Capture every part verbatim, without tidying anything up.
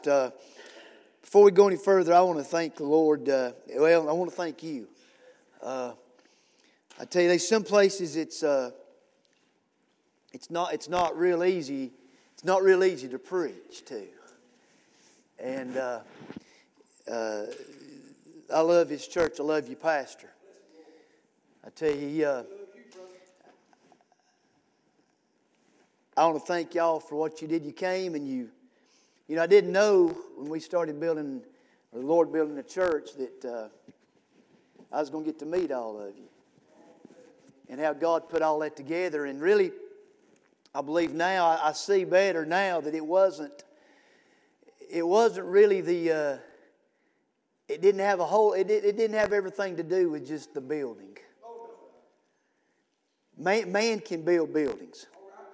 Uh, before we go any further, I want to thank the Lord. Uh, well, I want to thank you. Uh, I tell you, there's some places it's uh, it's not it's not real easy. It's not real easy to preach to. And uh, uh, I love His church. I love you, Pastor. I tell you, uh, I want to thank y'all for what you did. You came and you. You know, I didn't know when we started building, or the Lord building the church, that uh, I was going to get to meet all of you. And how God put all that together. And really, I believe now, I, I see better now that it wasn't, it wasn't really the, uh, it didn't have a whole, it, it didn't have everything to do with just the building. Man, man can build buildings.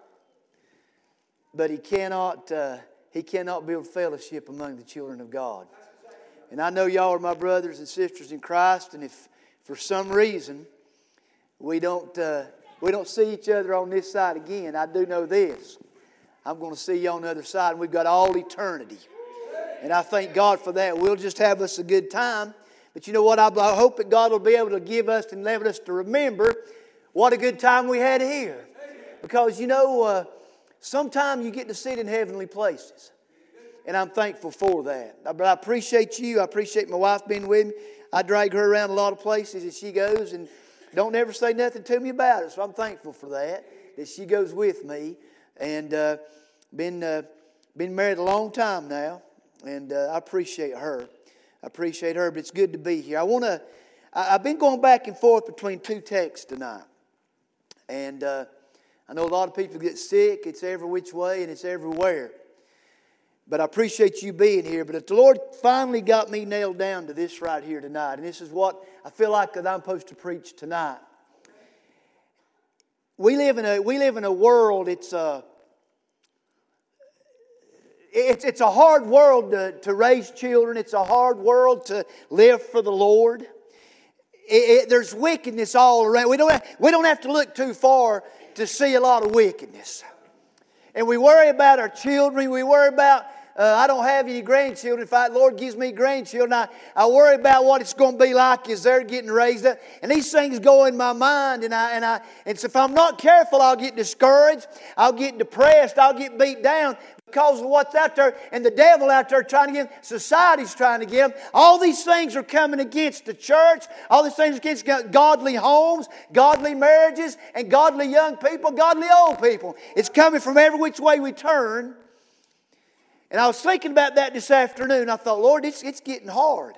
But he cannot... Uh, He cannot build fellowship among the children of God. And I know y'all are my brothers and sisters in Christ. And if for some reason we don't uh, we don't see each other on this side again, I do know this. I'm going to see you on the other side, and we've got all eternity. And I thank God for that. We'll just have us a good time. But you know what? I hope that God will be able to give us and let us to remember what a good time we had here. Because you know... Uh, Sometimes you get to sit in heavenly places. And I'm thankful for that. But I appreciate you. I appreciate my wife being with me. I drag her around a lot of places as she goes and don't ever say nothing to me about it. So I'm thankful for that, that she goes with me. And uh, been uh, been married a long time now. And uh, I appreciate her. I appreciate her, but it's good to be here. I want to. I've been going back and forth between two texts tonight. And... Uh, I know a lot of people get sick. It's every which way and it's everywhere. But I appreciate you being here. But if the Lord finally got me nailed down to this right here tonight, and this is what I feel like that I'm supposed to preach tonight. We live in a we live in a world. It's a it's it's a hard world to, to raise children. It's a hard world to live for the Lord. It, it, there's wickedness all around. We don't have, we don't have to look too far to see a lot of wickedness. And we worry about our children. We worry about, uh, I don't have any grandchildren. If the Lord gives me grandchildren, I, I worry about what it's going to be like as they're getting raised up. And these things go in my mind. And I and I and so if I'm not careful, I'll get discouraged. I'll get depressed. I'll get beat down because of what's out there. And the devil out there trying to get them. Society's trying to get them. All these things are coming against the church. All these things against godly homes, godly marriages, and godly young people, godly old people. It's coming from every which way we turn. And I was thinking about that this afternoon. I thought, Lord, it's, it's getting hard.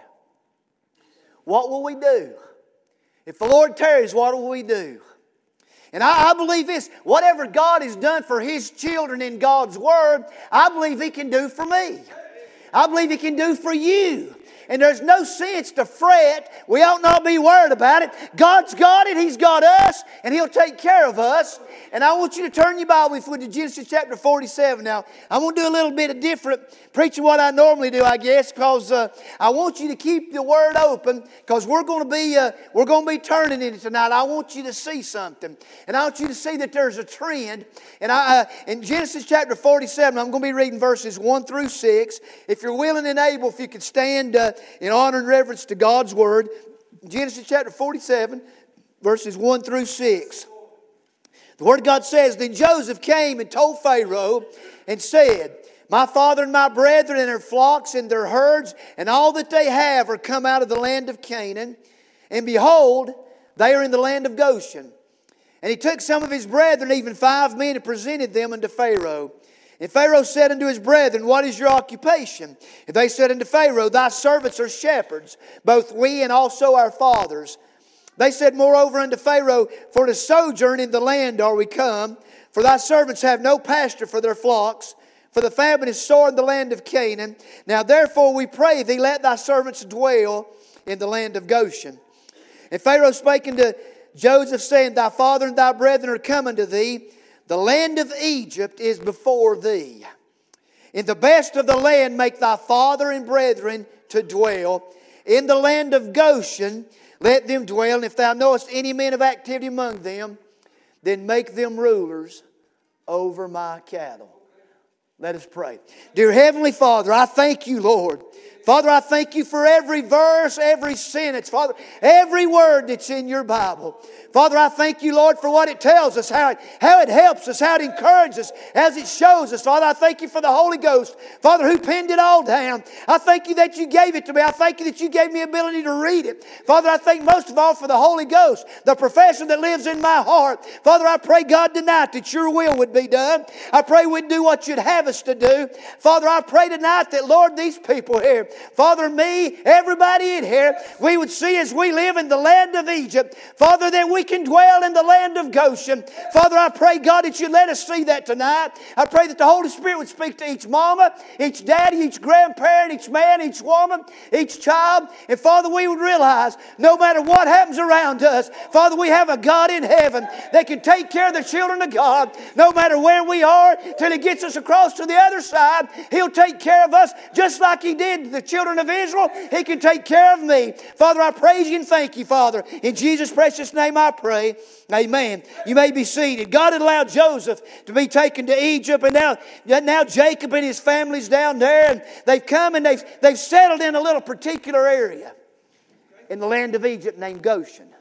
What will we do? If the Lord tarries, what will we do? And I, I believe this, whatever God has done for His children in God's Word, I believe He can do for me. I believe He can do for you. And there's no sense to fret. We ought not be worried about it. God's got it. He's got us. And He'll take care of us. And I want you to turn your Bible with me to Genesis chapter forty-seven. Now, I'm going to do a little bit of different preaching what I normally do, I guess, because uh, I want you to keep the Word open, because we're going to be uh, we're going to be turning in it tonight. I want you to see something, and I want you to see that there's a trend. And I uh, in Genesis chapter forty-seven, I'm going to be reading verses one through six. If you're willing and able, if you could stand uh, in honor and reverence to God's Word, Genesis chapter forty-seven, verses one through six. The Word of God says, Then Joseph came and told Pharaoh and said, My father and my brethren and their flocks and their herds and all that they have are come out of the land of Canaan. And behold, they are in the land of Goshen. And he took some of his brethren, even five men, and presented them unto Pharaoh. And Pharaoh said unto his brethren, What is your occupation? And they said unto Pharaoh, Thy servants are shepherds, both we and also our fathers. They said moreover unto Pharaoh, For to sojourn in the land are we come, for thy servants have no pasture for their flocks, for the famine is sore in the land of Canaan. Now therefore we pray thee, let thy servants dwell in the land of Goshen. And Pharaoh spake unto Joseph, saying, Thy father and thy brethren are come unto thee. The land of Egypt is before thee. In the best of the land make thy father and brethren to dwell. In the land of Goshen let them dwell. And if thou knowest any men of activity among them, then make them rulers over my cattle. Let us pray. Dear Heavenly Father, I thank you, Lord. Father, I thank you for every verse, every sentence, Father, every word that's in your Bible. Father, I thank you, Lord, for what it tells us, how it, how it helps us, how it encourages us, as it shows us. Father, I thank you for the Holy Ghost, Father, who penned it all down. I thank you that you gave it to me. I thank you that you gave me the ability to read it. Father, I thank most of all for the Holy Ghost, the professor that lives in my heart. Father, I pray, God, tonight that your will would be done. I pray we'd do what you'd have us to do. Father, I pray tonight that, Lord, these people here, Father, me, everybody in here, we would see as we live in the land of Egypt, Father, that we can dwell in the land of Goshen. Father, I pray, God, that you let us see that tonight. I pray that the Holy Spirit would speak to each mama, each daddy, each grandparent, each man, each woman, each child. And Father, we would realize no matter what happens around us, Father, we have a God in heaven that can take care of the children of God no matter where we are till He gets us across to the other side. He'll take care of us just like He did the children of Israel. He can take care of me. Father, I praise you and thank you, Father. In Jesus' precious name I pray. Amen. You may be seated. God had allowed Joseph to be taken to Egypt, and now, now Jacob and his family's down there, and they've come and they've, they've settled in a little particular area in the land of Egypt named Goshen.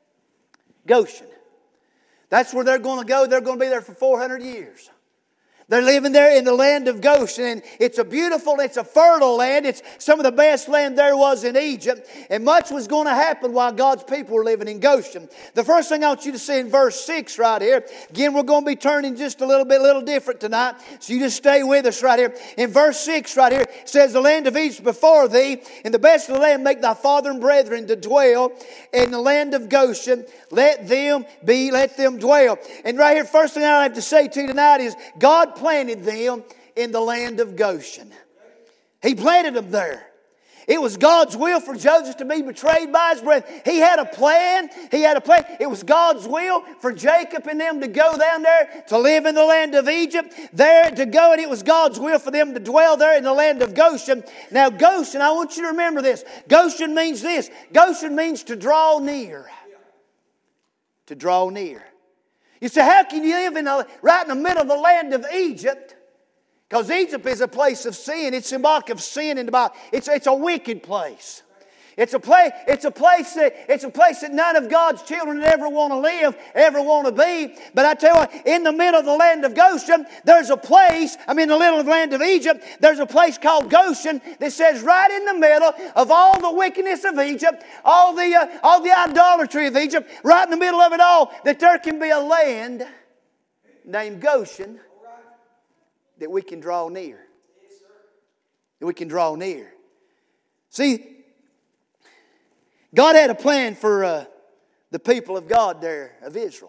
Goshen. That's where they're going to go. They're going to be there for four hundred years. They're living there in the land of Goshen. And it's a beautiful, it's a fertile land. It's some of the best land there was in Egypt. And much was going to happen while God's people were living in Goshen. The first thing I want you to see in verse six right here. Again, we're going to be turning just a little bit, a little different tonight. So you just stay with us right here. In verse six right here, it says, the land of Egypt before thee, and the best of the land make thy father and brethren to dwell in the land of Goshen. Let them be, let them dwell. And right here, first thing I have to say to you tonight is God planted them in the land of Goshen. He planted them there. It was God's will for Joseph to be betrayed by his brethren. He had a plan. He had a plan. It was God's will for Jacob and them to go down there to live in the land of Egypt. There to go, and it was God's will for them to dwell there in the land of Goshen. Now Goshen, I want you to remember this. Goshen means this. Goshen means to draw near. To draw near. You say, how can you live in a, right in the middle of the land of Egypt? Because Egypt is a place of sin. It's symbolic of sin in the Bible. It's, it's a wicked place. It's a place, it's a place that it's a place that none of God's children ever want to live, ever want to be. But I tell you what, in the middle of the land of Goshen, there's a place, I mean in the middle of the land of Egypt, there's a place called Goshen that says right in the middle of all the wickedness of Egypt, all the uh, all the idolatry of Egypt, right in the middle of it all, that there can be a land named Goshen that we can draw near. That we can draw near. See, God had a plan for uh, the people of God there, of Israel.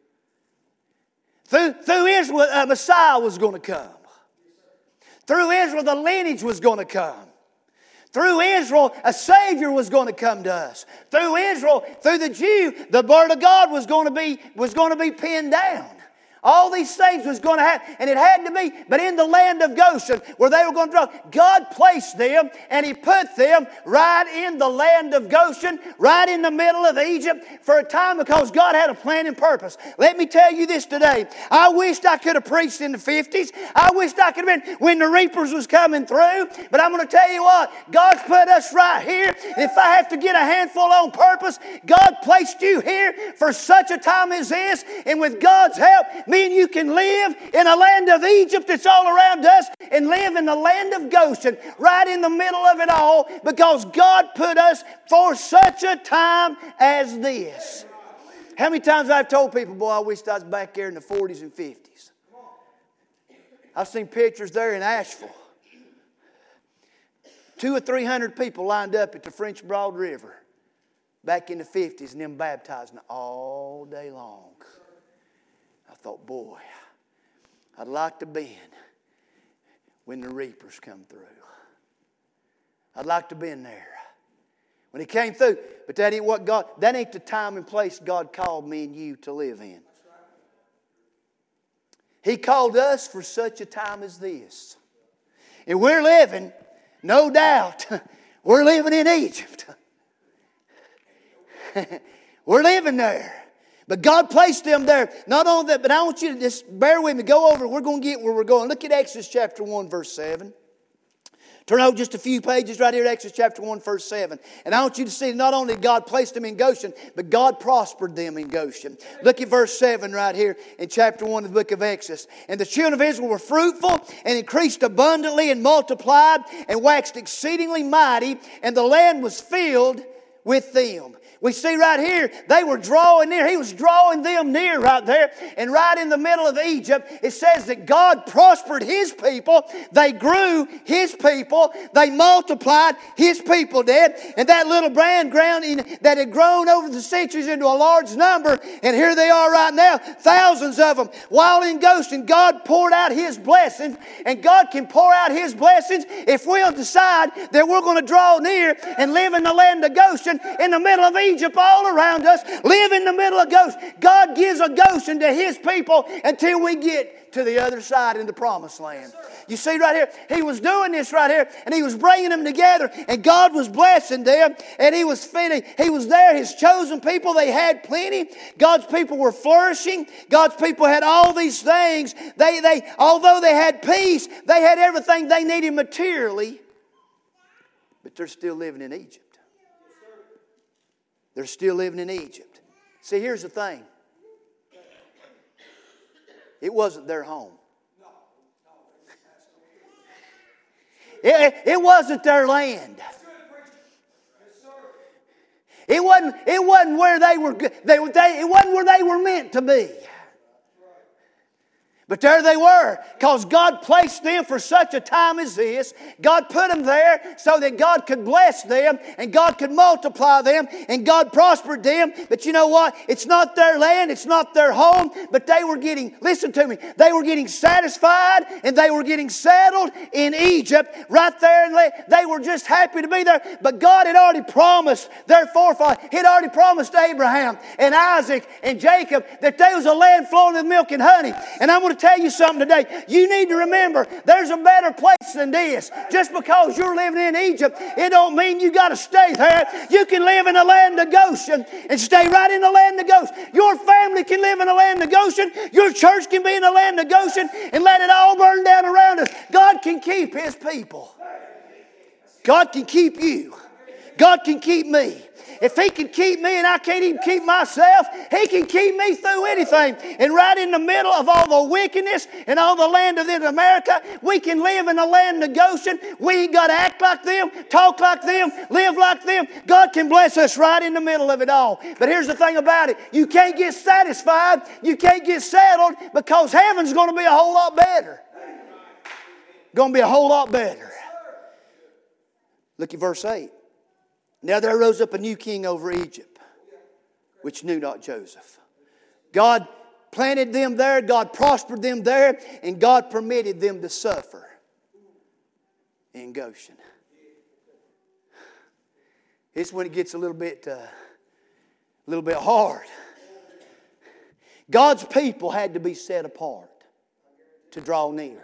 Through, through Israel, a Messiah was going to come. Through Israel, the lineage was going to come. Through Israel, a Savior was going to come to us. Through Israel, through the Jew, the Word of God was going to be, was going to be pinned down. All these things was going to happen, and it had to be. But in the land of Goshen, where they were going to draw, God placed them, and He put them right in the land of Goshen, right in the middle of Egypt for a time, because God had a plan and purpose. Let me tell you this today. I wished I could have preached in the fifties. I wished I could have been when the reapers was coming through. But I'm going to tell you what, God's put us right here. If I have to get a handful on purpose, God placed you here for such a time as this. And with God's help, me and you can live in a land of Egypt that's all around us and live in the land of Goshen, right in the middle of it all, because God put us for such a time as this. How many times I've told people, boy, I wish I was back there in the forties and fifties. I've seen pictures there in Asheville. Two or three hundred people lined up at the French Broad River back in the fifties, and them baptizing all day long. I thought, boy, I'd like to be in when the reapers come through. I'd like to be in there when He came through. But that ain't what God, that ain't the time and place God called me and you to live in. He called us for such a time as this. And we're living, no doubt, we're living in Egypt. We're living there. But God placed them there. Not only that, but I want you to just bear with me. Go over. We're going to get where we're going. Look at Exodus chapter one, verse seven. Turn over just a few pages right here at Exodus chapter one, verse seven. And I want you to see not only did God place them in Goshen, but God prospered them in Goshen. Look at verse seven right here in chapter one of the book of Exodus. And the children of Israel were fruitful and increased abundantly and multiplied and waxed exceedingly mighty, and the land was filled with them. We see right here, they were drawing near. He was drawing them near right there. And right in the middle of Egypt, it says that God prospered His people. They grew His people. They multiplied His people did. And that little brand ground in, that had grown over the centuries into a large number. And here they are right now, thousands of them. While in Goshen, God poured out His blessings. And God can pour out His blessings if we'll decide that we're going to draw near and live in the land of Goshen in the middle of Egypt. Egypt all around us, live in the middle of Goshen. God gives a Goshen to His people until we get to the other side in the promised land. You see right here, He was doing this right here, and He was bringing them together, and God was blessing them, and He was feeding. He was there, His chosen people. They had plenty. God's people were flourishing. God's people had all these things. They, they, although they had peace, they had everything they needed materially, but they're still living in Egypt. They're still living in Egypt. See, here's the thing. It wasn't their home. It, it wasn't their land. It wasn't, it wasn't where they were. They, they, it wasn't where they were meant to be. But there they were, because God placed them for such a time as this. God put them there so that God could bless them and God could multiply them and God prospered them. But you know what? It's not their land, it's not their home, but they were getting, listen to me, they were getting satisfied and they were getting settled in Egypt right there. And they were just happy to be there. But God had already promised their forefathers, He had already promised Abraham and Isaac and Jacob that there was a land flowing with milk and honey. And I'm going to tell you something today. You need to remember there's a better place than this. Just because you're living in Egypt, it don't mean you got to stay there. You can live in the land of Goshen and stay right in the land of Goshen. Your family can live in the land of Goshen. Your church can be in the land of Goshen and let it all burn down around us. God can keep His people. God can keep you. God can keep me. If He can keep me and I can't even keep myself, He can keep me through anything. And right in the middle of all the wickedness and all the land of America, we can live in the land of Goshen. We ain't got to act like them, talk like them, live like them. God can bless us right in the middle of it all. But here's the thing about it. You can't get satisfied. You can't get settled, because heaven's going to be a whole lot better. Going to be a whole lot better. Look at verse eight. Now there rose up a new king over Egypt, which knew not Joseph. God planted them there, God prospered them there, and God permitted them to suffer in Goshen. It's when it gets a little bit, uh, a little bit hard. God's people had to be set apart to draw near.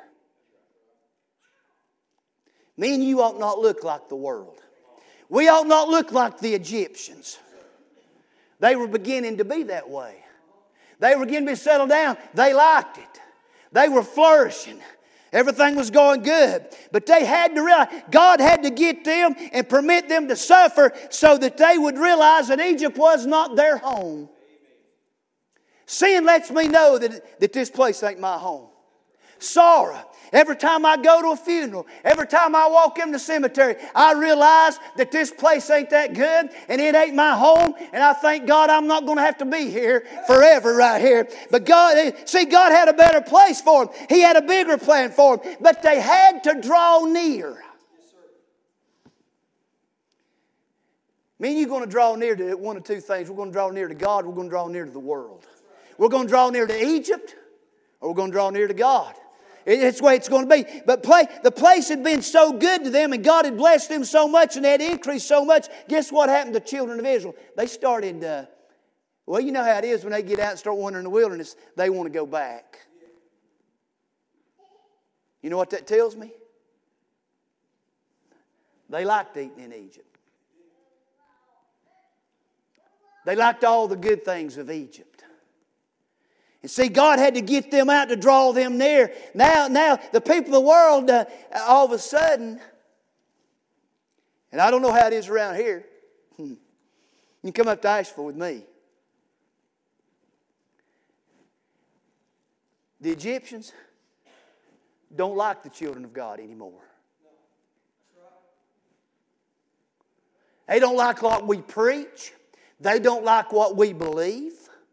Me and you ought not look like the world. We ought not look like the Egyptians. They were beginning to be that way. They were beginning to be settled down. They liked it. They were flourishing. Everything was going good. But they had to realize, God had to get them and permit them to suffer so that they would realize that Egypt was not their home. Sin lets me know that, that this place ain't my home. Sorrow. Every time I go to a funeral, every time I walk in the cemetery, I realize that this place ain't that good and it ain't my home. And I thank God I'm not going to have to be here forever right here. But God, see, God had a better place for them. He had a bigger plan for them. But they had to draw near. Me and you are going to draw near to one of two things. We're going to draw near to God. We're going to draw near to the world. We're going to draw near to Egypt, or we're going to draw near to God. It's the way it's going to be. But play, the place had been so good to them, and God had blessed them so much, and they had increased so much. Guess what happened to the children of Israel? They started, uh, well, you know how it is when they get out and start wandering in the wilderness. They want to go back. You know what that tells me? They liked eating in Egypt. They liked all the good things of Egypt. And see, God had to get them out to draw them near. Now, now the people of the world, uh, all of a sudden, and I don't know how it is around here. Hmm. You can come up to Asheville with me. The Egyptians don't like the children of God anymore. They don't like what we preach. They don't like what we believe.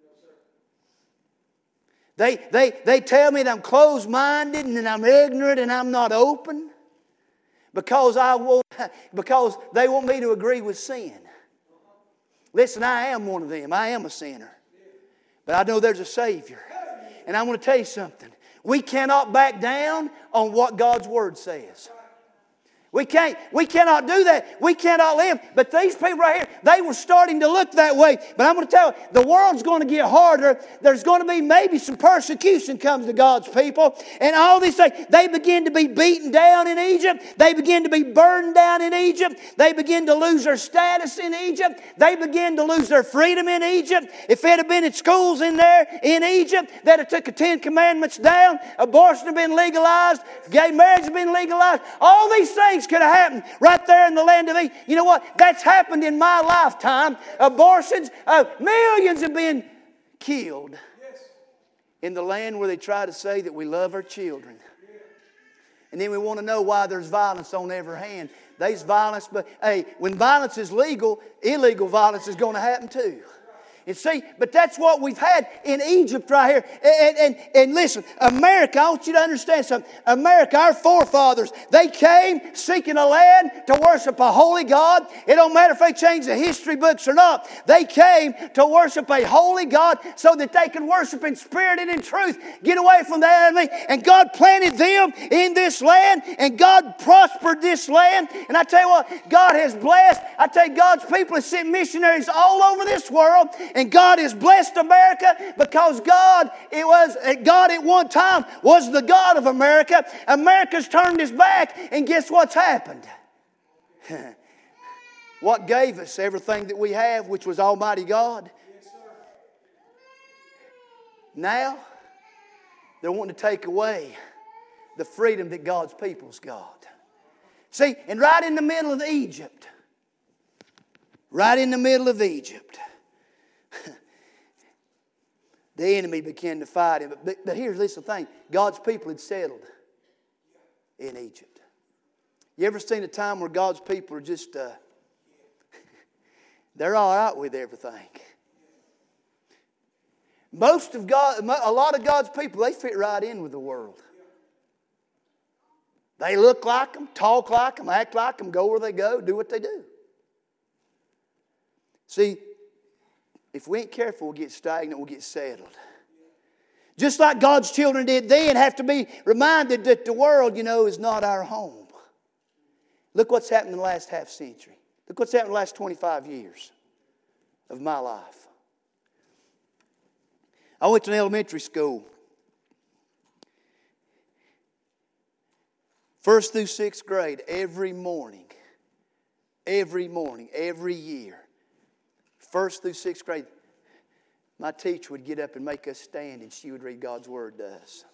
They, they, they tell me that I'm closed-minded and that I'm ignorant and I'm not open because, I won't, because they want me to agree with sin. Listen, I am one of them. I am a sinner. But I know there's a Savior. And I want to tell you something. We cannot back down on what God's Word says. We can't, we cannot do that. We cannot live. But these people right here, they were starting to look that way. But I'm going to tell you, the world's going to get harder. There's going to be maybe some persecution comes to God's people. And all these things, they begin to be beaten down in Egypt. They begin to be burned down in Egypt. They begin to lose their status in Egypt. They begin to lose their freedom in Egypt. If it had been in schools in there in Egypt, that had took the Ten Commandments down, abortion had been legalized, gay marriage had been legalized, all these things could have happened right there in the land of Egypt. You know what? That's happened in my lifetime. Abortions, uh, millions have been killed in the land where they try to say that we love our children. And then we want to know why there's violence on every hand. There's violence, but hey, when violence is legal, illegal violence is going to happen too. And see, but that's what we've had in Egypt right here. And, and, and listen, America, I want you to understand something. America, our forefathers, they came seeking a land to worship a holy God. It don't matter if they change the history books or not. They came to worship a holy God so that they could worship in spirit and in truth. Get away from the enemy. And God planted them in this land. And God prospered this land. And I tell you what, God has blessed. I tell you, God's people have sent missionaries all over this world. And God has blessed America because God, it was God at one time was the God of America. America's turned his back, and guess what's happened? What gave us everything that we have, which was Almighty God? Now, they're wanting to take away the freedom that God's people's got. See, and right in the middle of Egypt, right in the middle of Egypt, the enemy began to fight him. But, but here's this the thing. God's people had settled in Egypt. You ever seen a time where God's people are just, uh, they're all right with everything? Most of God, a lot of God's people, they fit right in with the world. They look like them, talk like them, act like them, go where they go, do what they do. See, if we ain't careful, we'll get stagnant, we'll get settled. Just like God's children did then, have to be reminded that the world, you know, is not our home. Look what's happened in the last half century. Look what's happened in the last twenty-five years of my life. I went to an elementary school. First through sixth grade, every morning, every morning, every year, first through sixth grade, my teacher would get up and make us stand, and she would read God's Word to us.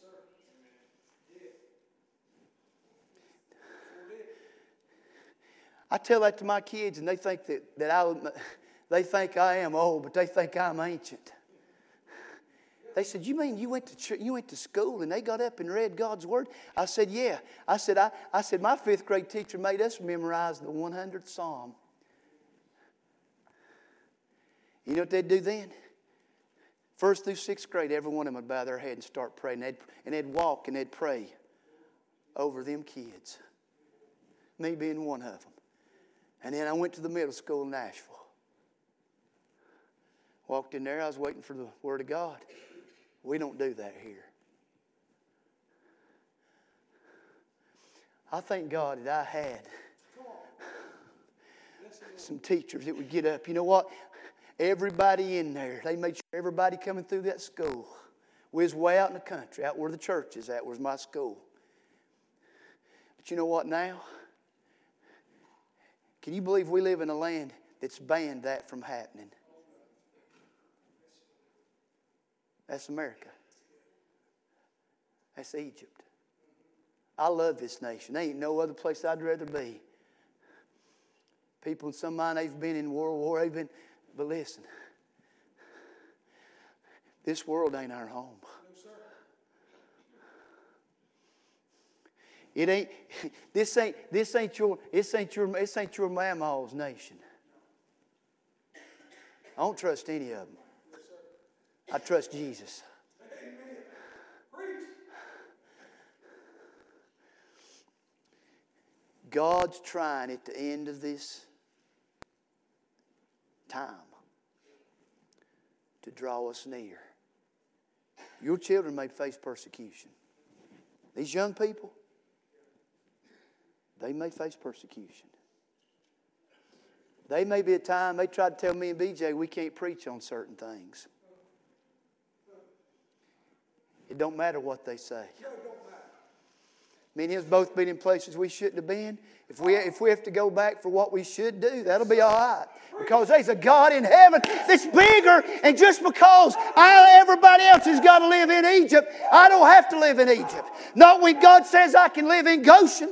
I tell that to my kids, and they think that, that I, they think I am old, but they think I'm ancient. They said, "You mean you went to church, you went to school and they got up and read God's Word?" I said, "Yeah." I said, I, I said, my fifth grade teacher made us memorize the one hundredth Psalm. You know what they'd do then? First through sixth grade, every one of them would bow their head and start praying. They'd, and they'd walk and they'd pray over them kids. Me being one of them. And then I went to the middle school in Nashville. Walked in there, I was waiting for the Word of God. We don't do that here. I thank God that I had some teachers that would get up. You know what? Everybody in there, they made sure everybody coming through that school. We was way out in the country, out where the church is at, was my school. But you know what now? Can you believe we live in a land that's banned that from happening? That's America. That's Egypt. I love this nation. There ain't no other place I'd rather be. People in some mind, they've been in World War, they've been, but listen, this world ain't our home. It ain't. This ain't. This ain't your. This ain't your. This ain't your mama's nation. I don't trust any of them. I trust Jesus. God's trying at the end of this time to draw us near. Your children may face persecution. These young people, they may face persecution. They may be a time, they try to tell me and B J we can't preach on certain things. It don't matter what they say. Me and him's both been in places we shouldn't have been. If we, if we have to go back for what we should do, that'll be all right. Because there's a God in heaven that's bigger. And just because I, everybody else has got to live in Egypt, I don't have to live in Egypt. Not when God says I can live in Goshen.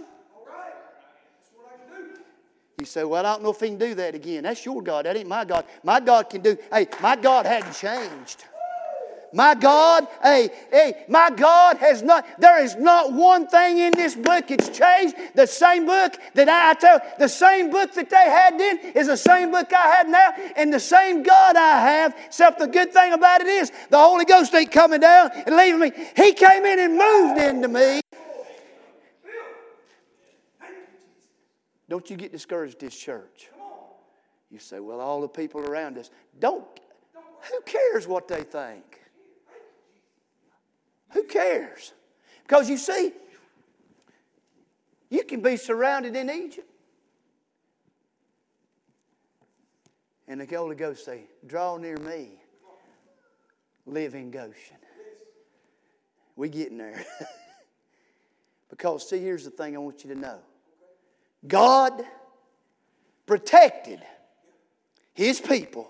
You say, well, I don't know if he can do that again. That's your God. That ain't my God. My God can do... Hey, my God hadn't changed. My God, hey, hey, my God has not, there is not one thing in this book that's changed. The same book that I, I tell, the same book that they had then is the same book I have now, and the same God I have, except the good thing about it is the Holy Ghost ain't coming down and leaving me. He came in and moved into me. Don't you get discouraged at this church. You say, well, all the people around us, don't, who cares what they think? Who cares? Because you see, you can be surrounded in Egypt. And the Holy Ghost say, draw near me. Live in Goshen. We getting there. Because see, here's the thing I want you to know. God protected His people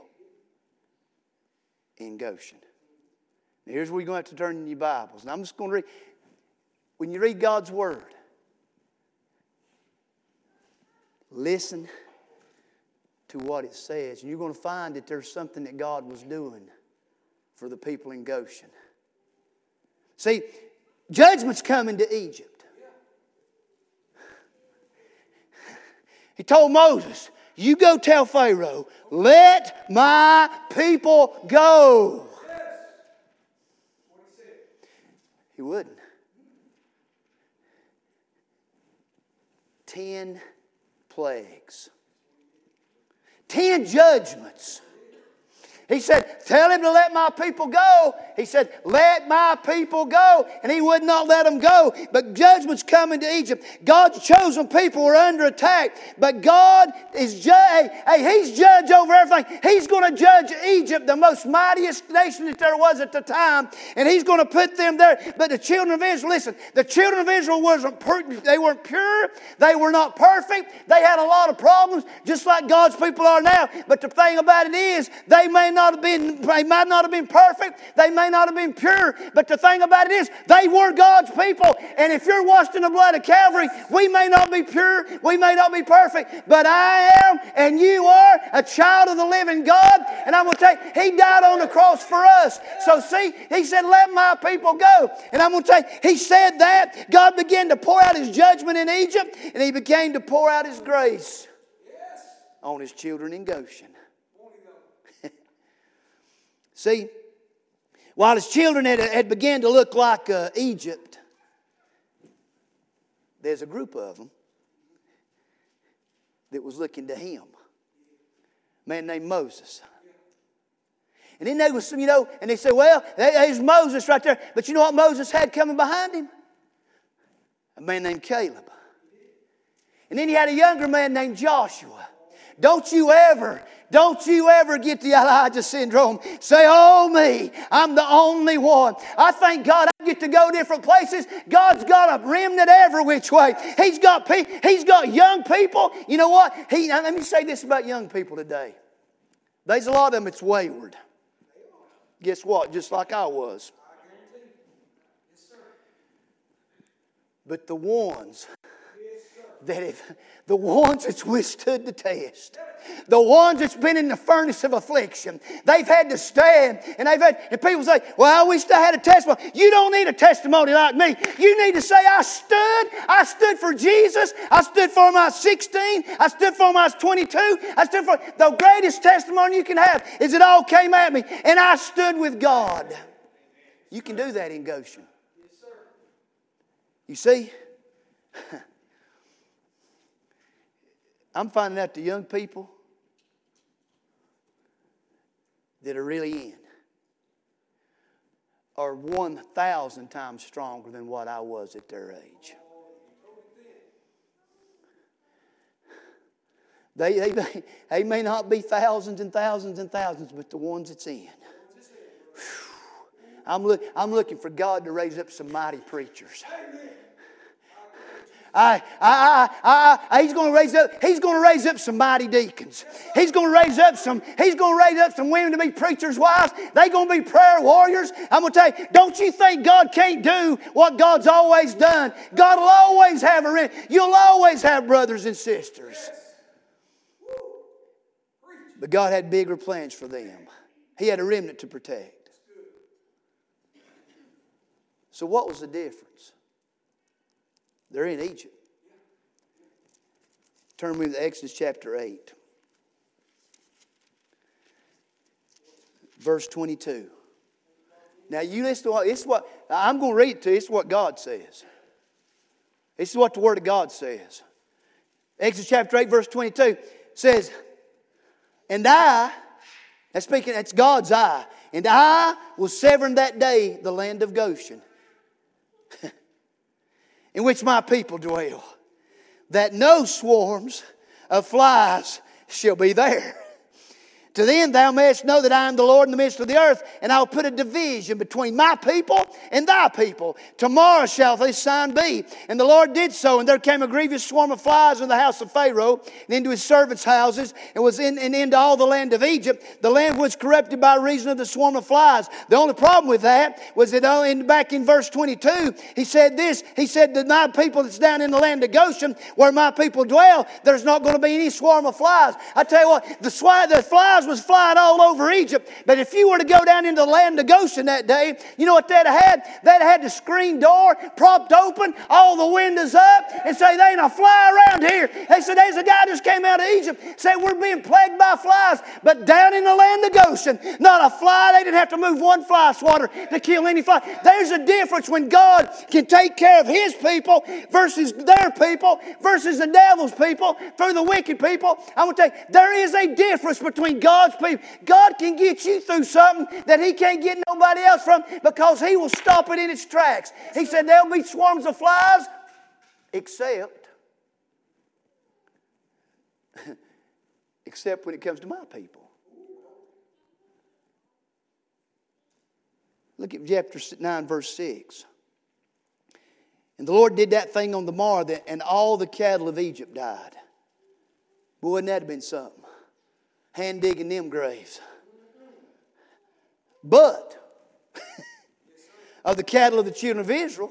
in Goshen. Now here's where you're going to have to turn in your Bibles. And I'm just going to read. When you read God's Word, listen to what it says. And you're going to find that there's something that God was doing for the people in Goshen. See, judgment's coming to Egypt. He told Moses, you go tell Pharaoh, let my people go. He wouldn't. Ten plagues. Ten judgments. He said, tell him to let my people go. He said, let my people go. And he would not let them go. But judgment's coming to Egypt. God's chosen people were under attack. But God is judge. Hey, He's judge over everything. He's going to judge Egypt, the most mightiest nation that there was at the time. And He's going to put them there. But the children of Israel, listen, the children of Israel wasn't per- they weren't pure. They were not perfect. They had a lot of problems, just like God's people are now. But the thing about it is, they may not have been, they might not have been perfect. They may not have been pure. But the thing about it is, they were God's people. And if you're washed in the blood of Calvary, we may not be pure. We may not be perfect. But I am and you are a child of the living God. And I'm going to tell you, He died on the cross for us. So see, He said, let my people go. And I'm going to tell you, He said that. God began to pour out His judgment in Egypt. And He began to pour out His grace on His children in Goshen. See, while His children had, had began to look like uh, Egypt, there's a group of them that was looking to Him. A man named Moses. And then there was some, you know, and they said, well, there's Moses right there. But you know what Moses had coming behind him? A man named Caleb. And then he had a younger man named Joshua. Don't you ever, don't you ever get the Elijah syndrome. Say, oh me, I'm the only one. I thank God I get to go different places. God's got a remnant every which way. He's got pe- He's got young people. You know what? He, now let me say this about young people today. There's a lot of them that's wayward. Guess what? Just like I was. But the ones that have, the ones that's withstood the test, the ones that's been in the furnace of affliction, they've had to stand, and they've had, and people say, well, I wish I had a testimony. You don't need a testimony like me. You need to say, I stood, I stood for Jesus, I stood for him when I was sixteen, I stood for him when I was twenty-two, I stood for, the greatest testimony you can have is it all came at me, and I stood with God. You can do that in Goshen. You see, I'm finding out the young people that are really in are one thousand times stronger than what I was at their age. They, they, may, they may not be thousands and thousands and thousands, but the ones that's in. I'm, look, I'm looking for God to raise up some mighty preachers. I, I, I, I, he's going to raise up. He's going to raise up some mighty deacons. He's going to raise up some. He's going to raise up some women to be preachers' wives. They're going to be prayer warriors. I'm going to tell you. Don't you think God can't do what God's always done? God will always have a remnant. You'll always have brothers and sisters. But God had bigger plans for them. He had a remnant to protect. So what was the difference? They're in Egypt. Turn with me to Exodus chapter eight. Verse twenty-two. Now you listen to what, it's what I'm going to read it to you. It's what God says. This is what the Word of God says. Exodus chapter eight verse twenty-two says, and I, that's speaking, that's God's eye, and I will sever in that day the land of Goshen, in which my people dwell, that no swarms of flies shall be there. To then thou mayest know that I am the Lord in the midst of the earth, and I will put a division between my people and thy people. Tomorrow shall this sign be. And the Lord did so, and there came a grievous swarm of flies in the house of Pharaoh, and into his servants' houses, and was in and into all the land of Egypt. The land was corrupted by reason of the swarm of flies. The only problem with that was that in, back in verse twenty-two, he said this. He said that my people that's down in the land of Goshen, where my people dwell, there's not going to be any swarm of flies. I tell you what, the, sw- the flies was flying all over Egypt. But if you were to go down into the land of Goshen that day, you know what they'd have had? They'd have had the screen door propped open, all the windows up, and say, there ain't a fly around here. They said, there's a guy just came out of Egypt, said we're being plagued by flies. But down in the land of Goshen, not a fly. They didn't have to move one fly swatter to kill any fly. There's a difference when God can take care of His people versus their people versus the devil's people through the wicked people. I'm going to tell you, there is a difference between God's people. God can get you through something that He can't get nobody else from, because He will stop it in its tracks. He said there'll be swarms of flies, except except when it comes to my people. Look at chapter nine verse six. And the Lord did that thing on the morrow, and all the cattle of Egypt died. Boy, wouldn't that have been something? Hand digging them graves. But of the cattle of the children of Israel,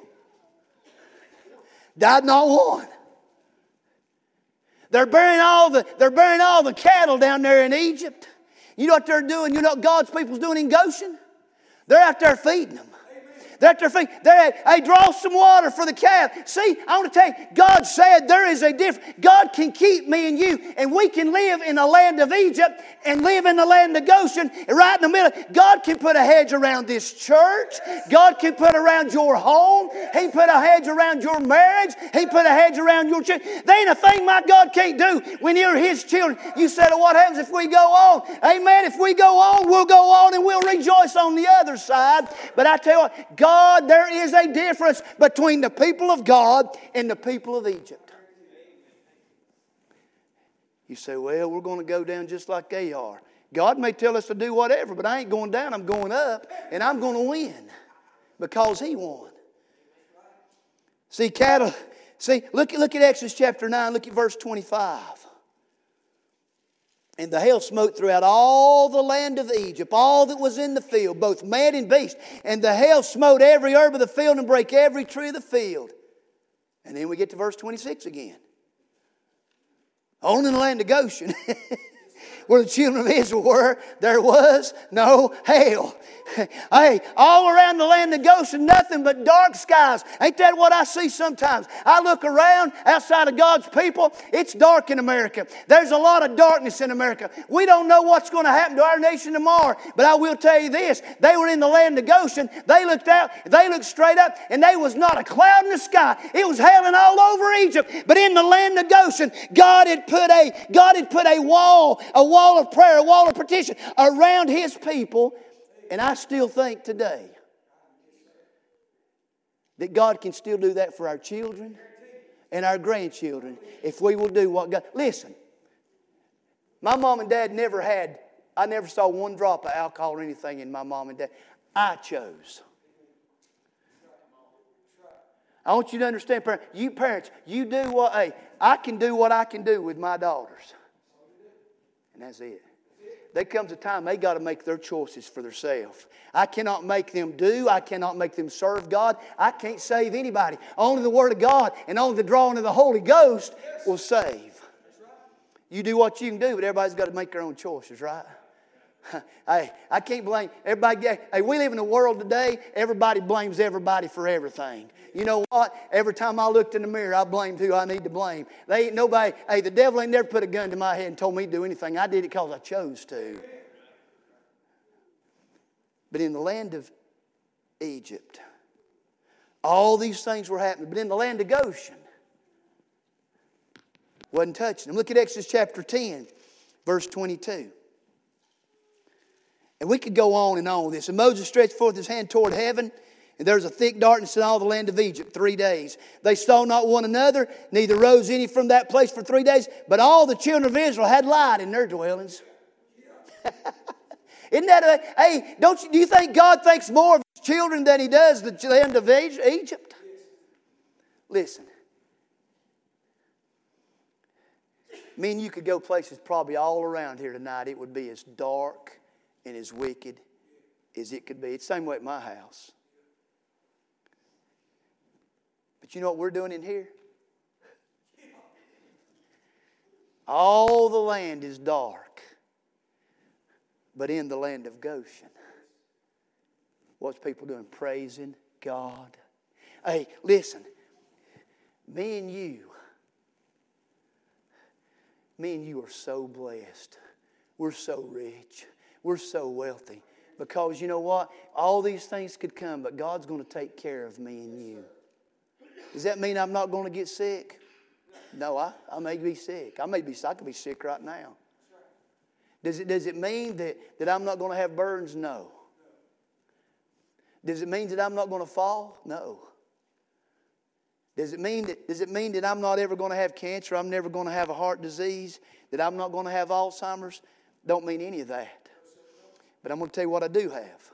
died not one. They're burying all the they're burying all the cattle down there in Egypt. You know what they're doing? You know what God's people's doing in Goshen? They're out there feeding them. They're at their feet. They're at, hey, draw some water for the calf. See, I want to tell you, God said there is a difference. God can keep me and you, and we can live in the land of Egypt and live in the land of Goshen, right in the middle. God can put a hedge around this church. God can put around your home. He put a hedge around your marriage. He put a hedge around your children. There ain't a thing my God can't do when you're His children. You said, well, what happens if we go on? Amen. If we go on, we'll go on and we'll rejoice on the other side. But I tell you what, God God, there is a difference between the people of God and the people of Egypt. You say, well, we're going to go down just like they are. God may tell us to do whatever, but I ain't going down, I'm going up, and I'm going to win because He won. See, cattle, see, look, look at Exodus chapter nine, look at verse twenty-five. And the hail smote throughout all the land of Egypt, all that was in the field, both man and beast. And the hail smote every herb of the field and brake every tree of the field. And then we get to verse twenty-six again. On in the land of Goshen, where the children of Israel were, there was no hail. Hey, all around the land of Goshen, nothing but dark skies. Ain't that what I see sometimes? I look around outside of God's people, it's dark in America. There's a lot of darkness in America. We don't know what's going to happen to our nation tomorrow. But I will tell you this, they were in the land of Goshen. They looked out, they looked straight up, and there was not a cloud in the sky. It was hailing all over Egypt. But in the land of Goshen, God had put a, God had put a wall, a wall of prayer, a wall of petition around His people. And I still think today that God can still do that for our children and our grandchildren if we will do what God... Listen, my mom and dad never had... I never saw one drop of alcohol or anything in my mom and dad. I chose. I want you to understand, parents, you parents, you do what... Hey, I can do what I can do with my daughters. And that's it. There comes a time they got to make their choices for themselves. I cannot make them do. I cannot make them serve God. I can't save anybody. Only the Word of God and only the drawing of the Holy Ghost will save. You do what you can do, but everybody's got to make their own choices, right? Hey, I can't blame everybody. Hey, we live in a world today, everybody blames everybody for everything. You know what? Every time I looked in the mirror, I blamed who I need to blame. They ain't nobody, hey, the devil ain't never put a gun to my head and told me to do anything. I did it because I chose to. But in the land of Egypt, all these things were happening. But in the land of Goshen, wasn't touching them. Look at Exodus chapter ten, verse twenty-two. And we could go on and on with this. And Moses stretched forth his hand toward heaven, and there was a thick darkness in all the land of Egypt three days. They saw not one another, neither rose any from that place for three days. But all the children of Israel had light in their dwellings. Isn't that a, hey, don't you, do you think God thinks more of His children than He does the land of Egypt? Listen. Me and you could go places probably all around here tonight. It would be as dark and as wicked as it could be. It's the same way at my house. But you know what we're doing in here? All the land is dark. But in the land of Goshen, what's people doing? Praising God. Hey, listen. Me and you, me and you are so blessed. We're so rich. We're so wealthy. Because you know what? All these things could come, but God's going to take care of me and you. Does that mean I'm not going to get sick? No, I, I may be sick. I may be I could be sick right now. Does it, does it mean that, that I'm not going to have burdens? No. Does it mean that I'm not going to fall? No. Does it mean that, does it mean that I'm not ever going to have cancer? I'm never going to have a heart disease? That I'm not going to have Alzheimer's? Don't mean any of that. But I'm going to tell you what I do have.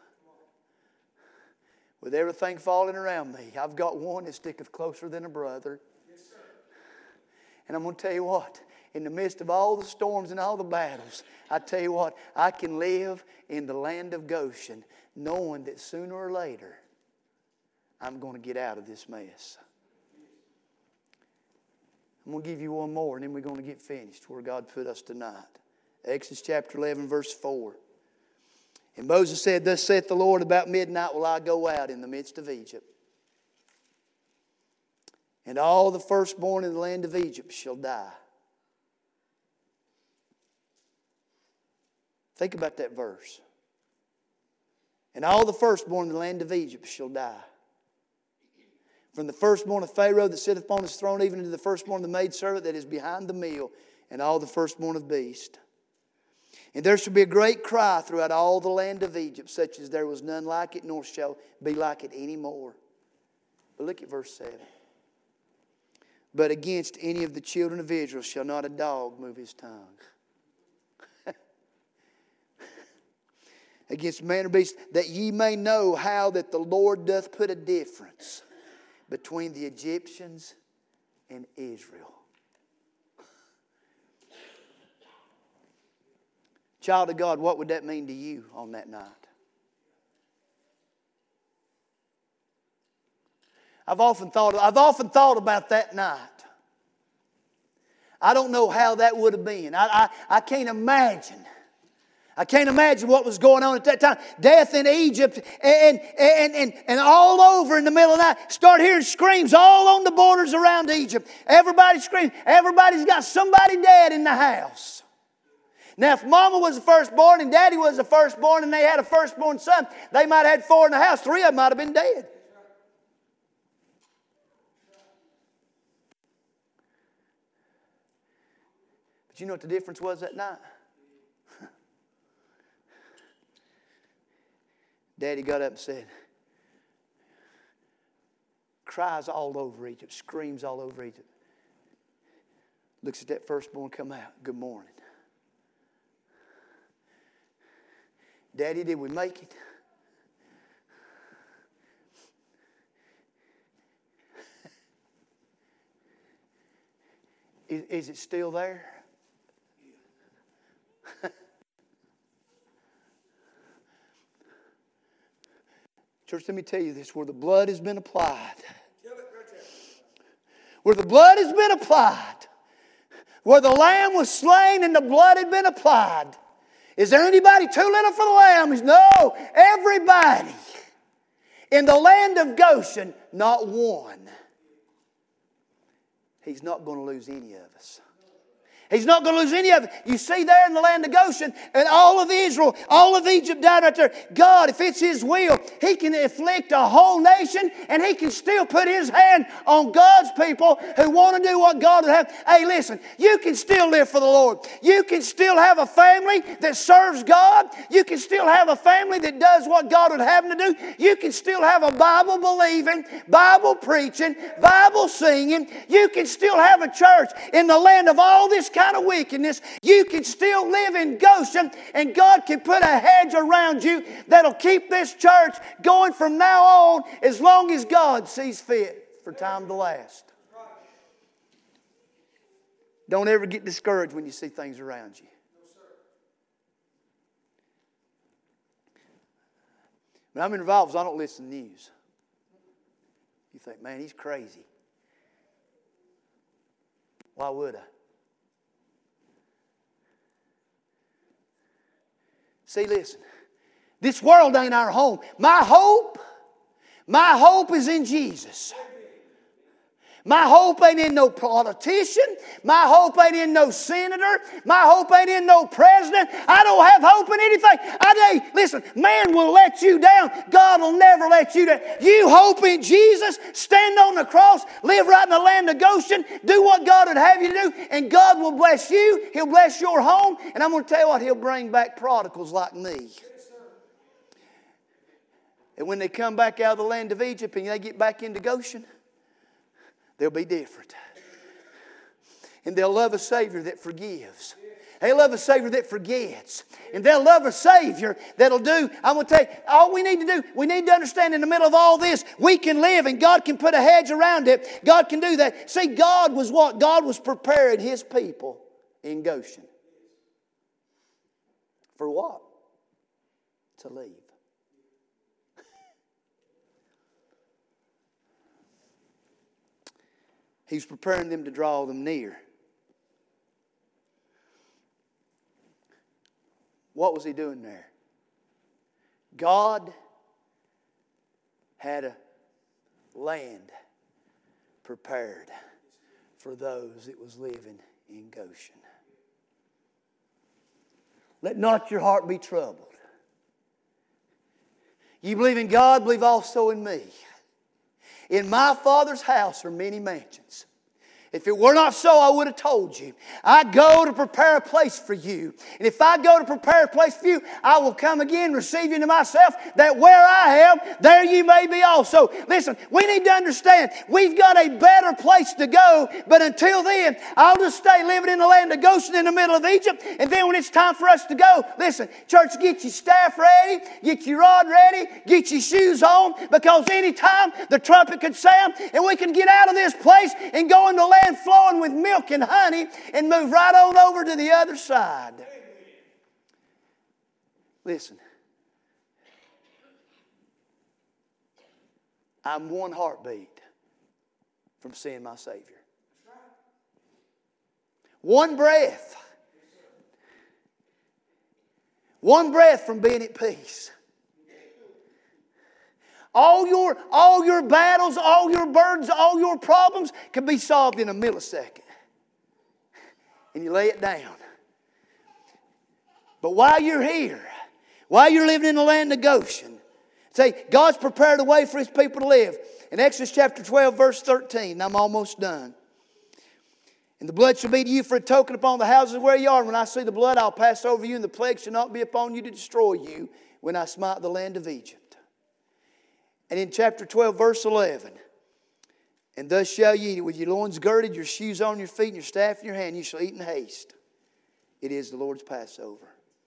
With everything falling around me, I've got one that sticketh closer than a brother. And I'm going to tell you what, in the midst of all the storms and all the battles, I tell you what, I can live in the land of Goshen knowing that sooner or later I'm going to get out of this mess. I'm going to give you one more and then we're going to get finished where God put us tonight. Exodus chapter eleven verse four. And Moses said, Thus saith the Lord, about midnight will I go out in the midst of Egypt. And all the firstborn in the land of Egypt shall die. Think about that verse. And all the firstborn in the land of Egypt shall die. From the firstborn of Pharaoh that sitteth upon his throne, even to the firstborn of the maidservant that is behind the mill, and all the firstborn of beast. And there shall be a great cry throughout all the land of Egypt, such as there was none like it, nor shall be like it any more. But look at verse seven. But against any of the children of Israel shall not a dog move his tongue. Against man or beast, that ye may know how that the Lord doth put a difference between the Egyptians and Israel. Child of God, what would that mean to you on that night? I've often thought, I've often thought about that night. I don't know how that would have been. I, I, I can't imagine. I can't imagine what was going on at that time. Death in Egypt and, and, and, and all over in the middle of the night. Start hearing screams all on the borders around Egypt. Everybody screaming. Everybody's got somebody dead in the house. Now, if Mama was the firstborn and Daddy was the firstborn and they had a firstborn son, they might have had four in the house. Three of them might have been dead. But you know what the difference was that night? Daddy got up and said, cries all over Egypt, screams all over Egypt. Looks at that firstborn come out. Good morning. Daddy, did we make it? is, is it still there? Church, let me tell you this, where the blood has been applied. Where the blood has been applied. Where the lamb was slain and the blood had been applied. Is there anybody too little for the lamb? No, everybody. In the land of Goshen, not one. He's not going to lose any of us. He's not going to lose any of it. You see there in the land of Goshen, and all of Israel, all of Egypt died right there. God, if it's His will, He can afflict a whole nation, and He can still put His hand on God's people who want to do what God would have. Hey, listen, you can still live for the Lord. You can still have a family that serves God. You can still have a family that does what God would have them to do. You can still have a Bible-believing, Bible-preaching, Bible-singing. You can still have a church in the land of all this kind of wickedness. You can still live in Goshen, and God can put a hedge around you that'll keep this church going from now on as long as God sees fit for time to last. Don't ever get discouraged when you see things around you. When I'm in revivals, I don't listen to the news. You think, man, he's crazy. Why would I? See, listen. This world ain't our home. My hope, my hope is in Jesus. My hope ain't in no politician. My hope ain't in no senator. My hope ain't in no president. I don't have hope in anything. I say, listen, man will let you down. God will never let you down. You hope in Jesus. Stand on the cross. Live right in the land of Goshen. Do what God would have you to do. And God will bless you. He'll bless your home. And I'm going to tell you what, He'll bring back prodigals like me. And when they come back out of the land of Egypt and they get back into Goshen, they'll be different. And they'll love a Savior that forgives. They'll love a Savior that forgets. And they'll love a Savior that'll do, I'm going to tell you, all we need to do, we need to understand in the middle of all this, we can live and God can put a hedge around it. God can do that. See, God was what? God was preparing His people in Goshen. For what? To leave. He's preparing them to draw them near. What was He doing there? God had a land prepared for those that was living in Goshen. Let not your heart be troubled. You believe in God, believe also in me. In my Father's house are many mansions. If it were not so, I would have told you. I go to prepare a place for you. And if I go to prepare a place for you, I will come again, receive you to myself, that where I am, there you may be also. Listen, we need to understand, we've got a better place to go, but until then, I'll just stay living in the land of Goshen in the middle of Egypt, and then when it's time for us to go, listen, church, get your staff ready, get your rod ready, get your shoes on, because anytime the trumpet could sound, and we can get out of this place and go into land flowing with milk and honey and move right on over to the other side. Listen. I'm one heartbeat from seeing my Savior. One breath. One breath from being at peace. All your, all your battles, all your burdens, all your problems can be solved in a millisecond. And you lay it down. But while you're here, while you're living in the land of Goshen, say, God's prepared a way for His people to live. In Exodus chapter twelve, verse thirteen, and I'm almost done. And the blood shall be to you for a token upon the houses where you are. And when I see the blood, I'll pass over you, and the plague shall not be upon you to destroy you when I smite the land of Egypt. And in chapter twelve, verse eleven, and thus shall ye eat it with your loins girded, your shoes on your feet, and your staff in your hand. You shall eat in haste. It is the Lord's Passover.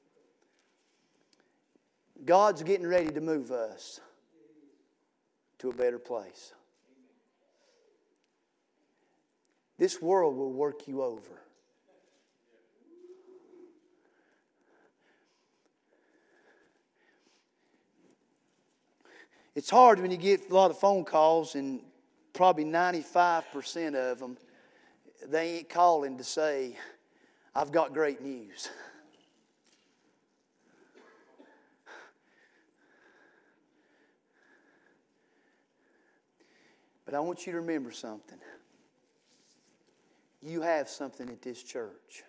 God's getting ready to move us to a better place. This world will work you over. It's hard when you get a lot of phone calls, and probably ninety-five percent of them, they ain't calling to say, I've got great news. But I want you to remember something. You have something at this church.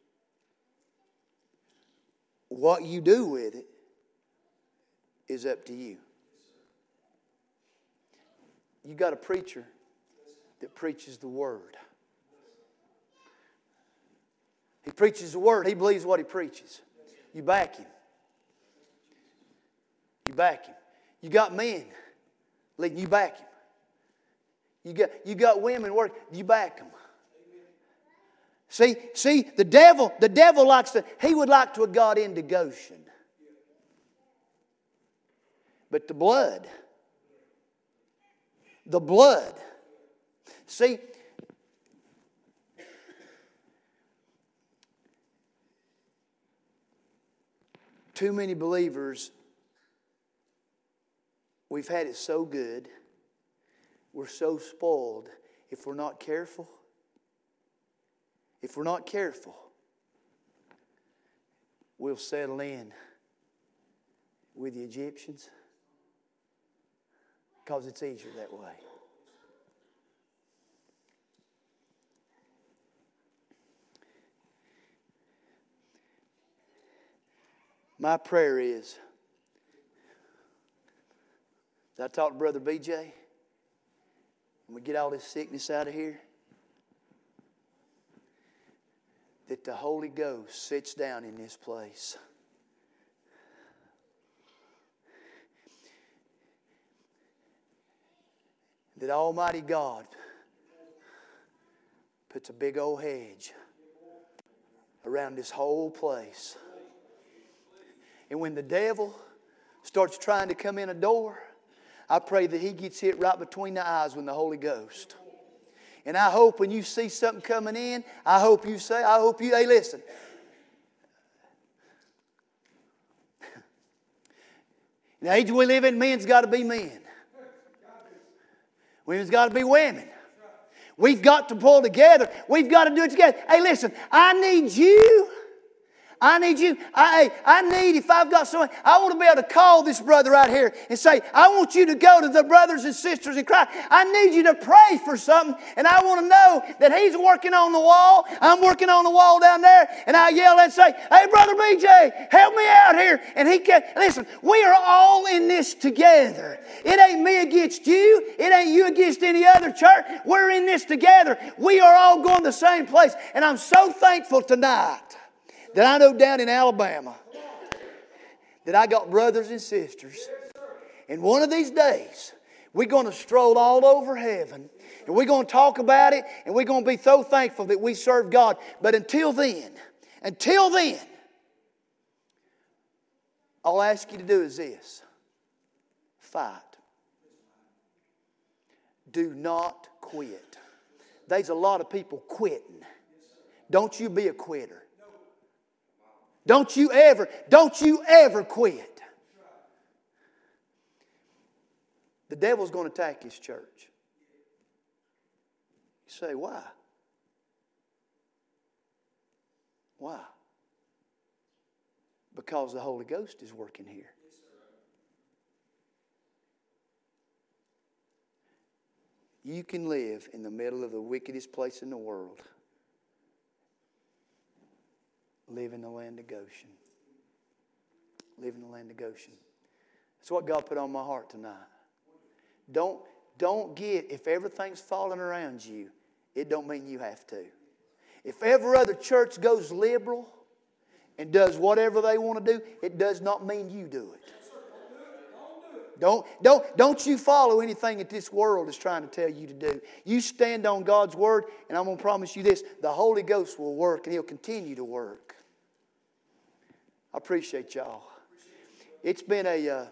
What you do with it is up to you. You got a preacher that preaches the Word. He preaches the Word. He believes what he preaches. You back him. You back him. You got men leading. You back him. You got, you got women working. You back them. See, see, the devil, the devil likes to, he would like to have got into Goshen. But the blood, the blood. See, too many believers, we've had it so good, we're so spoiled. If we're not careful, if we're not careful, we'll settle in with the Egyptians because it's easier that way. My prayer is, that I talk to Brother B J, and we get all this sickness out of here, that the Holy Ghost sits down in this place. That Almighty God puts a big old hedge around this whole place. And when the devil starts trying to come in a door, I pray that he gets hit right between the eyes with the Holy Ghost. And I hope when you see something coming in, I hope you say, I hope you, hey, listen. In the age we live in, men's got to be men. Women's got to be women. We've got to pull together. We've got to do it together. Hey, listen, I need you. I need you. I, I need, if I've got someone, I want to be able to call this brother right here and say, I want you to go to the brothers and sisters in Christ. I need you to pray for something, and I want to know that he's working on the wall. I'm working on the wall down there, and I yell and say, hey, Brother B J, help me out here. And he can, listen, we are all in this together. It ain't me against you. It ain't you against any other church. We're in this together. We are all going the same place. And I'm so thankful tonight that I know down in Alabama that I got brothers and sisters. And one of these days, we're going to stroll all over heaven. And we're going to talk about it. And we're going to be so thankful that we serve God. But until then, until then, all I ask you to do is this. Fight. Do not quit. There's a lot of people quitting. Don't you be a quitter. Don't you ever, don't you ever quit. The devil's going to attack his church. You say, why? Why? Because the Holy Ghost is working here. You can live in the middle of the wickedest place in the world. Live in the land of Goshen. Live in the land of Goshen. That's what God put on my heart tonight. Don't, don't get, if everything's falling around you, it don't mean you have to. If every other church goes liberal and does whatever they want to do, it does not mean you do it. Don't, don't, don't you follow anything that this world is trying to tell you to do. You stand on God's Word, and I'm going to promise you this, the Holy Ghost will work, and He'll continue to work. I appreciate y'all. It's been a, uh,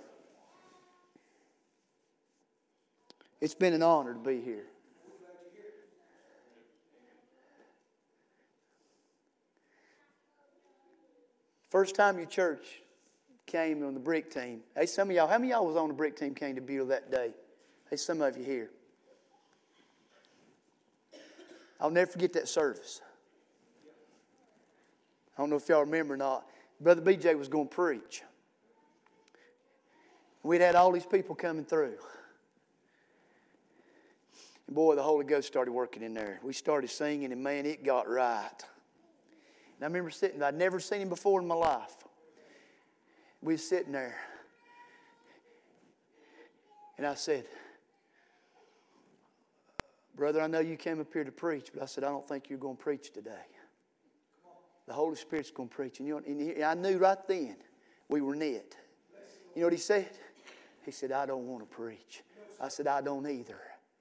it's been an honor to be here. First time your church came on the brick team. Hey, some of y'all, how many of y'all was on the brick team came to Beulah that day? Hey, some of you here. I'll never forget that service. I don't know if y'all remember or not. Brother B J was going to preach. We'd had all these people coming through. And boy, the Holy Ghost started working in there. We started singing, and man, it got right. And I remember sitting there. I'd never seen him before in my life. We were sitting there. And I said, brother, I know you came up here to preach, but I said, I don't think you're going to preach today. The Holy Spirit's going to preach. And, you know, and I knew right then we were knit. You know what he said? He said, I don't want to preach. I said, I don't either.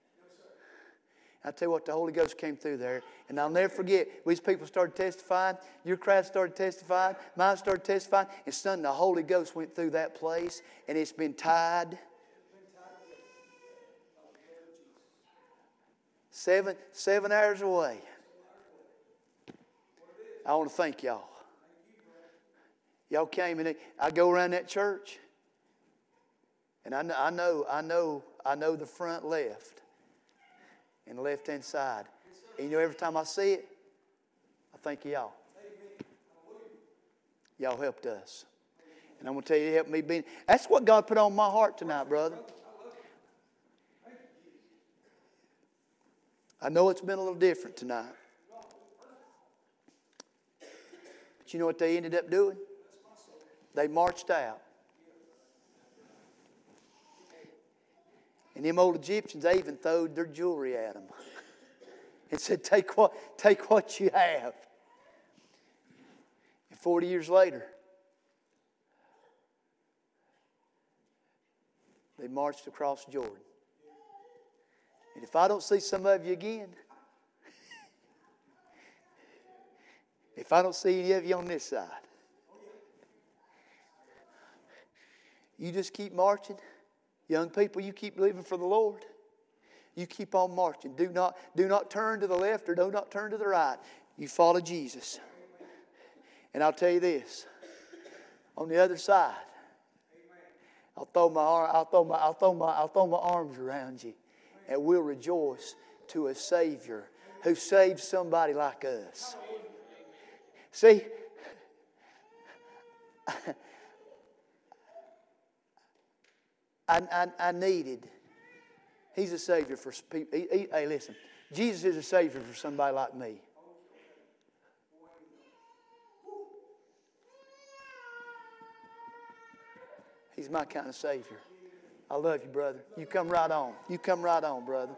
I tell you what, the Holy Ghost came through there. And I'll never forget, these people started testifying. Your crowd started testifying. Mine started testifying. And suddenly the Holy Ghost went through that place. And it's been tied. Seven, seven hours away. I want to thank y'all. Y'all came and I go around that church. And I know, I know, I know, I know the front left. And the left-hand side. And you know, every time I see it, I thank y'all. Y'all helped us. And I'm going to tell you, it helped me be. That's what God put on my heart tonight, brother. I know it's been a little different tonight. But you know what they ended up doing? They marched out. And them old Egyptians, they even throwed their jewelry at them. And said, take what, take what you have. And forty years later, they marched across Jordan. And if I don't see some of you again, if I don't see any of you on this side, you just keep marching. Young people, you keep living for the Lord. You keep on marching. Do not, do not turn to the left or do not turn to the right. You follow Jesus. And I'll tell you this. On the other side, I'll throw my I'll throw my I'll throw my I'll throw my arms around you, and we'll rejoice to a Savior who saved somebody like us. See. I, I, I needed. He's a Savior for people. He, he, hey, listen. Jesus is a Savior for somebody like me. He's my kind of Savior. I love you, brother. You come right on. You come right on, brother.